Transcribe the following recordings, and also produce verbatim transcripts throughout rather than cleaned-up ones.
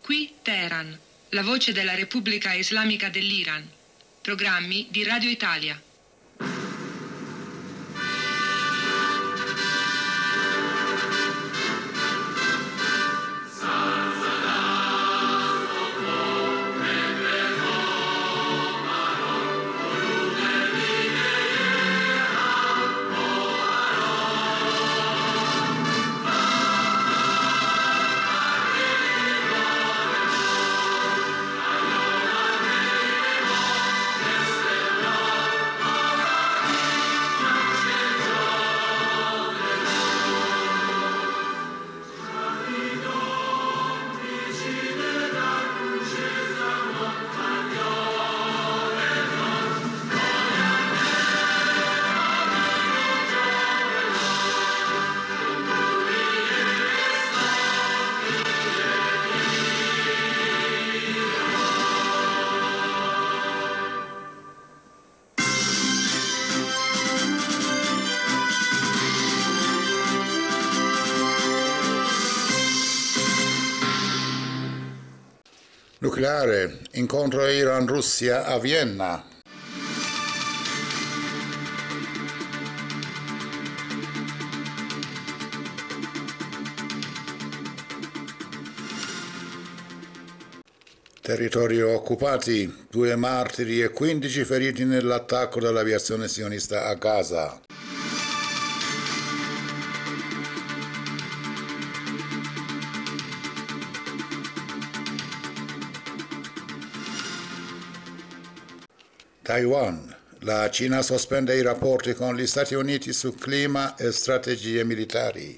Qui Teheran, la voce della Repubblica Islamica dell'Iran. Programmi di Radio Italia. Nucleare, incontro Iran-Russia a Vienna. Territori occupati, due martiri e quindici feriti nell'attacco dell'aviazione sionista a Gaza. Taiwan. La Cina sospende i rapporti con gli Stati Uniti su clima e strategie militari.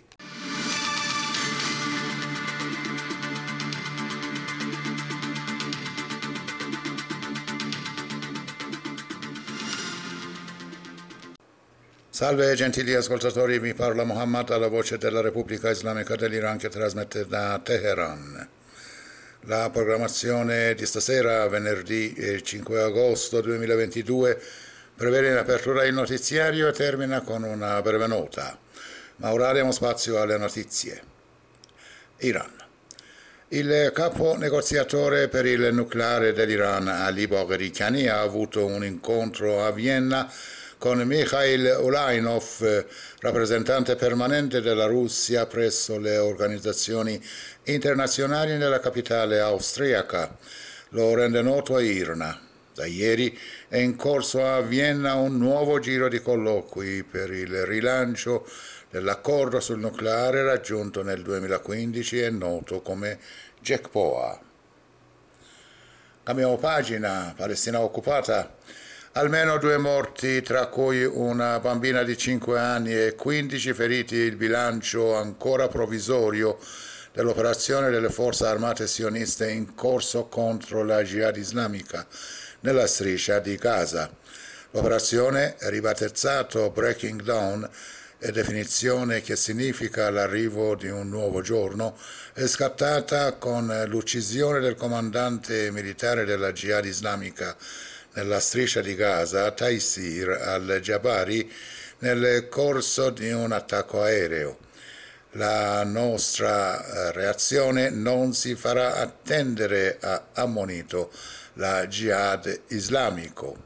Salve gentili ascoltatori, vi parla Muhammad alla voce della Repubblica Islamica dell'Iran che trasmette da Teheran. La programmazione di stasera, venerdì cinque agosto duemilaventidue, prevede in apertura il notiziario e termina con una breve nota, ma ora diamo spazio alle notizie. Iran. Il capo negoziatore per il nucleare dell'Iran, Ali Bagherikhani, ha avuto un incontro a Vienna con Mikhail Ulayanov, rappresentante permanente della Russia presso le organizzazioni internazionali nella capitale austriaca. Lo rende noto I R N A. Da ieri è in corso a Vienna un nuovo giro di colloqui per il rilancio dell'accordo sul nucleare raggiunto nel duemilaquindici e noto come JCPOA. Cambiamo pagina. Palestina occupata. Almeno due morti, tra cui una bambina di cinque anni e quindici feriti, il bilancio ancora provvisorio dell'operazione delle forze armate sioniste in corso contro la Jihad islamica nella striscia di Gaza. L'operazione, ribattezzato Breaking Dawn, e definizione che significa l'arrivo di un nuovo giorno, è scattata con l'uccisione del comandante militare della Jihad islamica nella striscia di Gaza, Taysir al-Jabari, nel corso di un attacco aereo. La nostra reazione non si farà attendere, ha ammonito la Jihad islamico.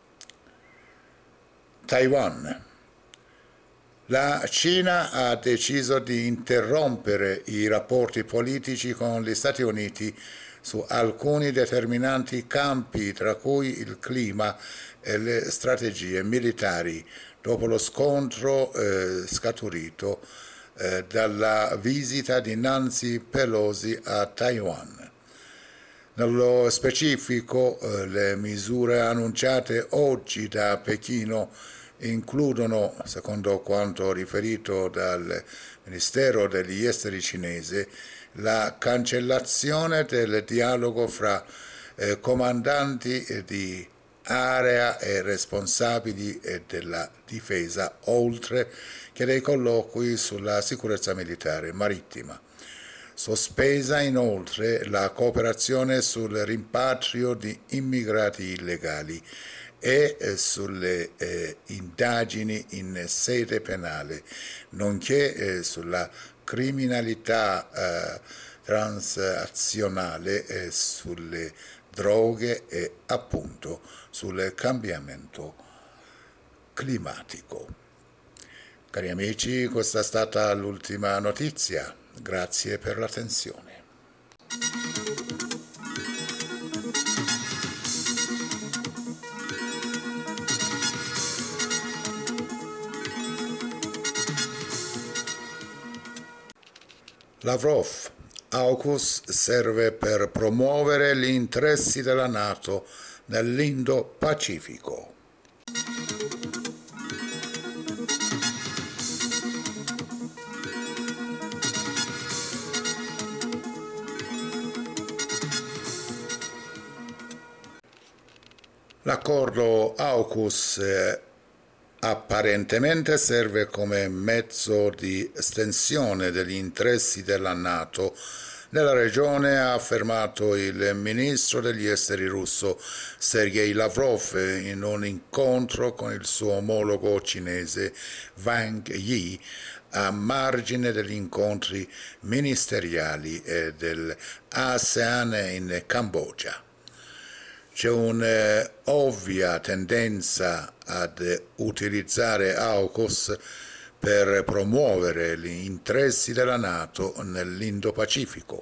Taiwan. La Cina ha deciso di interrompere i rapporti politici con gli Stati Uniti su alcuni determinanti campi, tra cui il clima e le strategie militari, dopo lo scontro eh, scaturito eh, dalla visita di Nancy Pelosi a Taiwan. Nello specifico, eh, le misure annunciate oggi da Pechino includono, secondo quanto riferito dal Ministero degli Esteri cinese, la cancellazione del dialogo fra eh, comandanti di area e responsabili eh, della difesa, oltre che dei colloqui sulla sicurezza militare marittima. Sospesa inoltre la cooperazione sul rimpatrio di immigrati illegali e eh, sulle eh, indagini in sede penale, nonché eh, sulla criminalità eh, transazionale eh, sulle droghe e appunto sul cambiamento climatico. Cari amici, questa è stata l'ultima notizia. Grazie per l'attenzione. Lavrov. AUKUS serve per promuovere gli interessi della NATO nell'Indo-Pacifico. L'accordo AUKUS eh, apparentemente serve come mezzo di estensione degli interessi della NATO nella regione, ha affermato il ministro degli esteri russo Sergei Lavrov in un incontro con il suo omologo cinese Wang Yi a margine degli incontri ministeriali dell'ASEAN in Cambogia. C'è un'ovvia tendenza ad utilizzare AUKUS per promuovere gli interessi della NATO nell'Indo-Pacifico.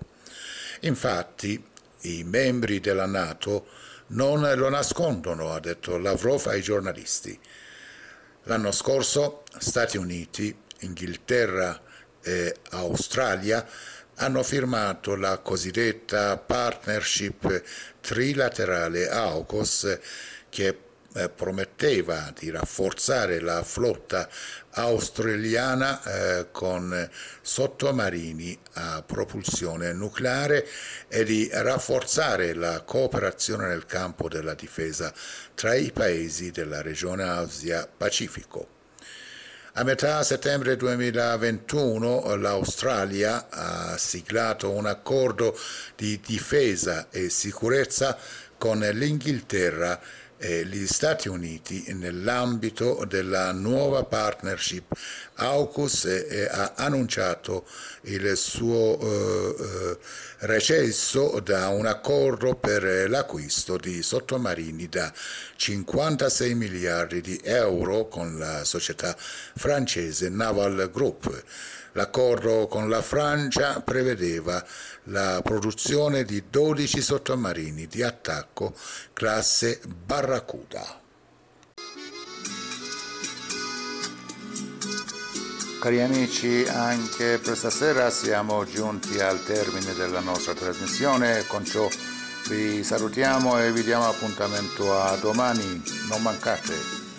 Infatti, i membri della NATO non lo nascondono, ha detto Lavrov ai giornalisti. L'anno scorso Stati Uniti, Inghilterra e Australia hanno firmato la cosiddetta partnership trilaterale AUKUS che eh, prometteva di rafforzare la flotta australiana eh, con sottomarini a propulsione nucleare e di rafforzare la cooperazione nel campo della difesa tra i paesi della regione Asia-Pacifico. A metà settembre duemilaventuno l'Australia ha siglato un accordo di difesa e sicurezza con l'Inghilterra e gli Stati Uniti nell'ambito della nuova partnership AUKUS e ha annunciato il suo eh, recesso da un accordo per l'acquisto di sottomarini da cinquantasei miliardi di euro con la società francese Naval Group. L'accordo con la Francia prevedeva la produzione di dodici sottomarini di attacco classe Barracuda. Cari amici, anche per stasera siamo giunti al termine della nostra trasmissione. Con ciò vi salutiamo e vi diamo appuntamento a domani. Non mancate.